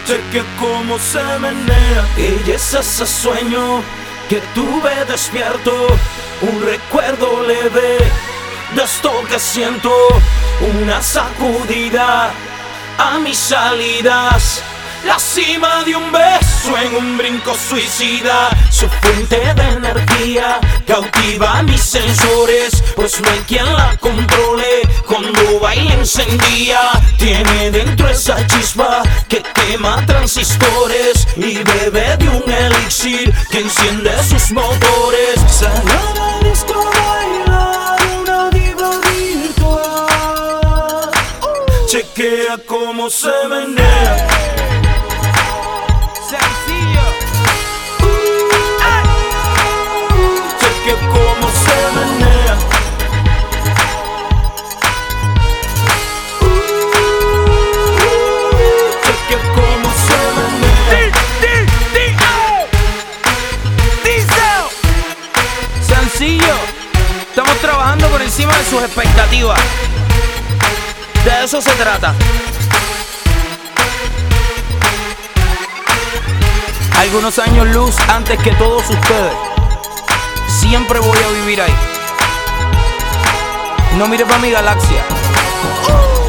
Chequea cómo se menea. Ella es ese sueño que tuve despierto, un recuerdo leve de esto que siento, una sacudida a mis salidas, la cima de un beso en un brinco suicida. Su fuente de energía cautiva mis sensores, pues no hay quien la controle. Cuando baila encendía, tiene dentro esa chispa que quema transistores y bebe de un elixir que enciende sus motores. Salió a la disco a bailar una diva virtual. Chequea cómo se menea. Sencillo. Chequea cómo se menea. Chequea cómo se Diesel. Sencillo. Estamos trabajando por encima de sus expectativas. De eso se trata. Algunos años luz antes que todos ustedes. Siempre voy a vivir ahí. No mires pa' mi galaxia.